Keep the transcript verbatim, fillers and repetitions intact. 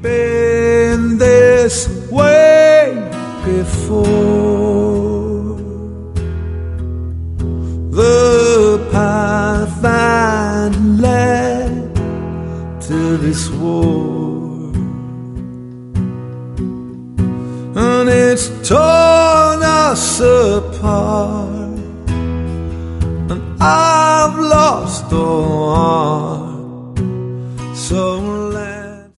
been this way before. The path that led to this war, and it's torn us apart, and I've lost all heart.